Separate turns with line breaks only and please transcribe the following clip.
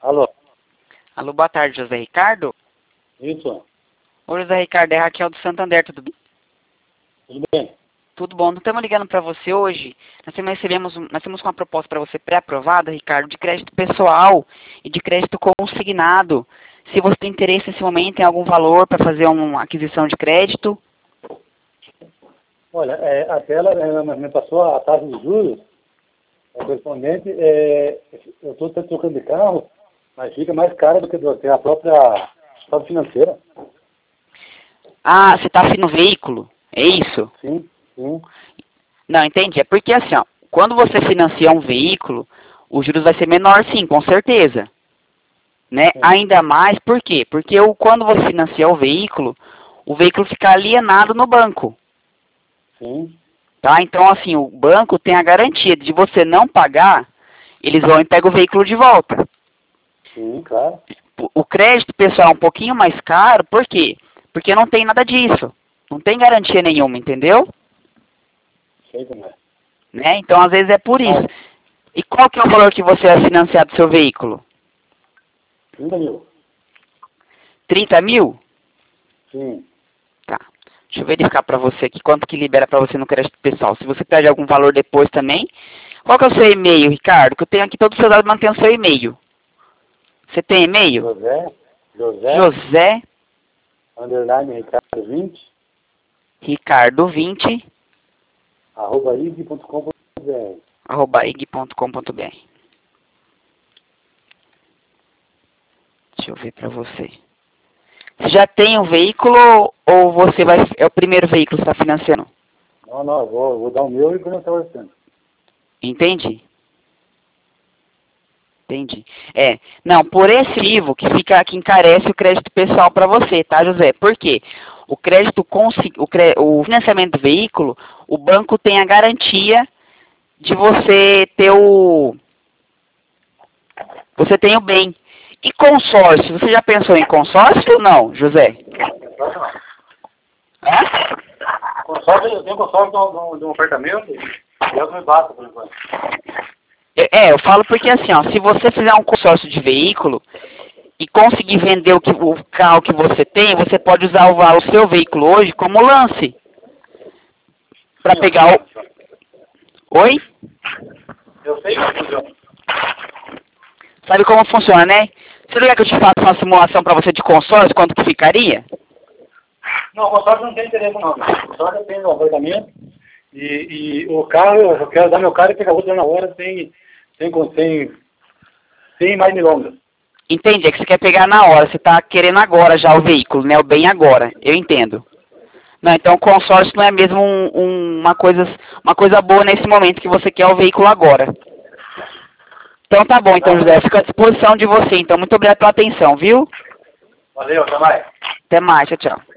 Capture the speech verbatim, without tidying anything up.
Alô?
Alô, boa tarde, José Ricardo.
Isso.
Oi, José Ricardo, é Raquel do Santander, tudo bem?
Tudo bem?
Tudo bom, não estamos ligando para você hoje. Nós temos, recebemos, um- nós temos uma proposta para você pré-aprovada, Ricardo, de crédito pessoal e de crédito consignado. Se você tem interesse nesse momento em algum valor para fazer uma aquisição de crédito.
Olha, é, até ela, ela me passou a taxa de juros, é, correspondente, é, eu estou trocando de carro, mas fica mais caro do que, do que a própria, a própria financeira.
Ah, você está no veículo, é isso?
Sim, sim.
Não, entendi. É porque assim, ó, quando você financia um veículo, os juros vai ser menor sim, com certeza. Né?
Sim.
Ainda mais, por quê? Porque o, quando você financia o veículo, o veículo fica alienado no banco.
Sim.
Tá? Então, assim, o banco tem a garantia de você não pagar, eles vão e pegam o veículo de volta.
Sim, claro.
O o crédito pessoal é um pouquinho mais caro, por quê? Porque não tem nada disso. Não tem garantia nenhuma, entendeu?
Sei como é.
Né? Então, às vezes é por isso.
Mas,
E qual que é o valor que você vai financiar do seu veículo?
trinta mil.
trinta mil?
Sim.
Tá. Deixa eu verificar para você aqui quanto que libera para você no crédito pessoal. Se você pede algum valor depois também. Qual que é o seu e-mail, Ricardo? Que eu tenho aqui todos os seus dados, mantém o seu e-mail. Você tem e-mail?
José, José,
José
underline Ricardo vinte,
Ricardo vinte
arroba i g ponto com ponto b r.
arroba ig ponto com ponto br. Deixa eu ver para você. Você já tem um veículo ou você vai é o primeiro veículo que está financiando?
Não, não, eu vou, vou dar o meu e quando eu estou orçando.
Entendi. Entendi. É, não, por esse motivo que fica que encarece o crédito pessoal para você, tá, José? Por quê? O crédito consi- o, cre- o financiamento do veículo, o banco tem a garantia de você ter o você tem o bem. E consórcio, você já pensou em consórcio ou não, José? Hã?
Consórcio, eu tenho consórcio de um, de um apartamento e é o que me basta por enquanto.
É, é, eu falo porque assim, ó, se você fizer um consórcio de veículo e conseguir vender o, que, o carro que você tem, você pode usar o valor do seu veículo hoje como lance. Para
Sim, eu
pegar
sei.
o... Oi?
Eu sei como funciona.
Sabe como funciona, né? Você não quer que eu te faça uma simulação para você de consórcio, quanto que ficaria?
Não, consórcio não tem interesse não. Consórcio eu tenho um apartamento e, e o carro, eu quero dar meu carro e pegar outro na hora sem, sem, sem, sem mais milongas.
Entendi, é que você quer pegar na hora, você está querendo agora já o veículo, né? O bem agora, eu entendo. Não, então o consórcio não é mesmo um- um- uma, coisa, uma coisa boa nesse momento que você quer o veículo agora. Então tá bom, então José, eu fico à disposição de você. Então muito obrigado pela atenção, viu?
Valeu, até mais.
Até mais, tchau, tchau.